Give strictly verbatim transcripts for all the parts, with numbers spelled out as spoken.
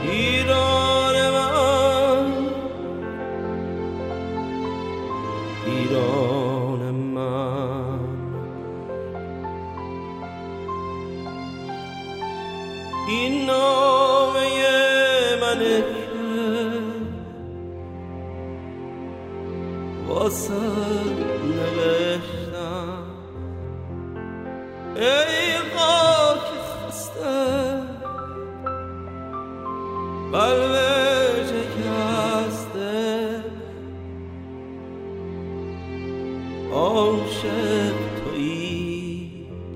ایران من، ایران من، این نامه منه که واسه نوشتم. ای خاک خسته قلب شکسته، عاشق تویی.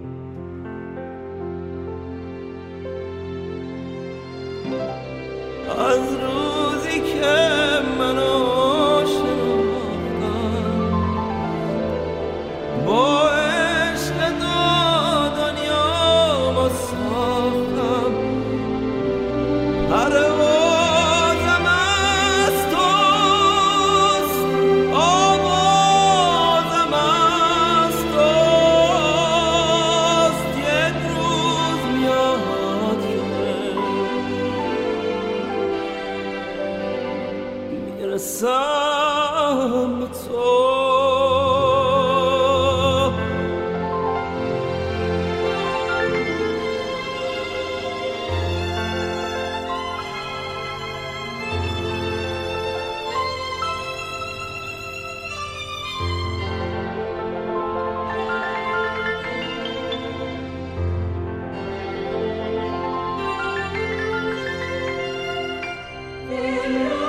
از روزی که منو شناختم، با عشق دو دنیا ما ساختم. پروازم از توست، آوازم از توست. یک روز میاد که میرسم به تو. Thank you.